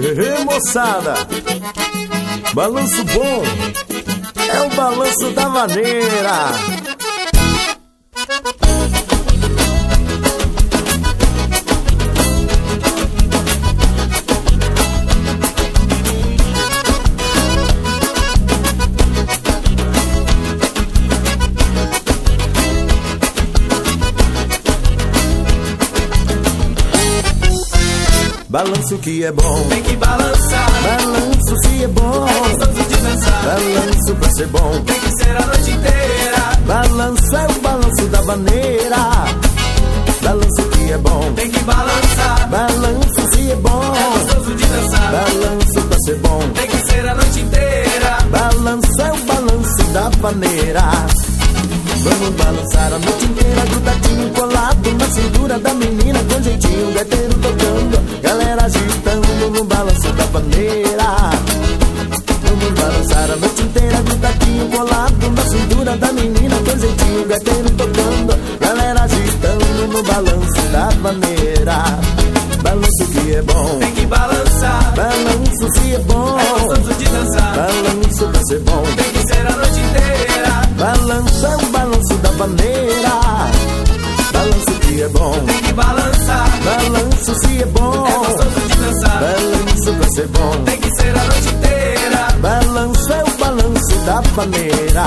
Moçada, balanço bom é o balanço da vaneira. Balanço que é bom, tem que balançar. Balanço se é bom, é gostoso de dançar. Balanço pra ser bom, tem que ser a noite inteira. Balanço é o balanço da vaneira. Balanço que é bom, tem que balançar. Balanço se é bom, é gostoso de dançar. Balanço pra ser bom, tem que ser a noite inteira. Balanço é o balanço da vaneira. Vamos balançar a noite inteira, grudadinho, colado na cintura da menina, com jeitinho, gaiteiro tocando, galera agitando no balanço da vaneira. Vamos balançar a noite inteira, grudadinho, colado na cintura da menina, com jeitinho, gaiteiro tocando, galera agitando no balanço da vaneira. Balanço que é bom, tem que balançar. Balanço se é bom, é gostoso de dançar. Balanço pra ser bom, tem que ser a noite inteira. Balanço é o balanço da vaneira. Balanço que é bom, tem que balançar. Balanço se é bom, é gostoso de dançar. Balanço pra ser bom, tem que ser a noite inteira. Balanço é o balanço da vaneira.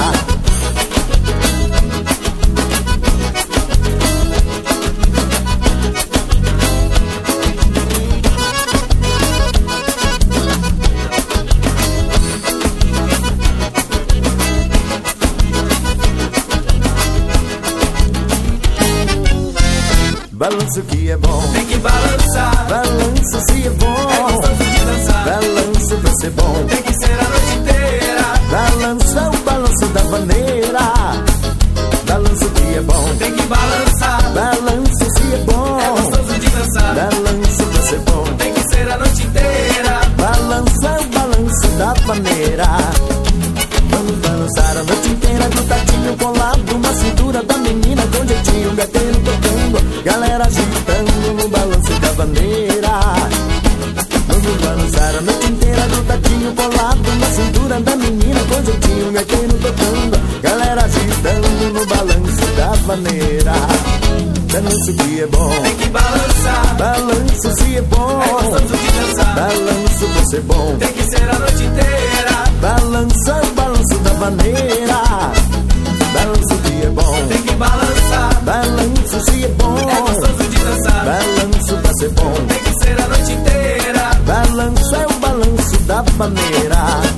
Balanço que é bom, tem que balançar. Balanço se é bom, é gostoso de dançar. Balanço pra ser bom, tem que ser a noite inteira. Balanço é o balanço da vaneira. Balanço que é bom, tem que balançar. Balanço se é bom, é gostoso de dançar. Balanço pra ser bom, tem que ser a noite inteira. Balanço é o balanço da vaneira. Vamos balançar a noite inteira, grudadinho, colado na cintura da menina, com jeitinho, gaiteiro tocando, galera agitando no balanço da vaneira. Vamos balançar a noite inteira, grudadinho, colado na cintura da menina, com jeitinho, gaiteiro tocando, galera agitando no balanço da vaneira. Balanço que é bom, tem que balançar. Balanço se é bom, é gostoso de dançar. Balanço pra ser bom, tem que ser a noite inteira. Balanço é o balanço da vaneira. Balanço que é bom, tem que balançar. Balanço se é bom, é gostoso de dançar. Balanço pra ser bom, tem que ser a noite inteira. Balanço é o balanço da vaneira.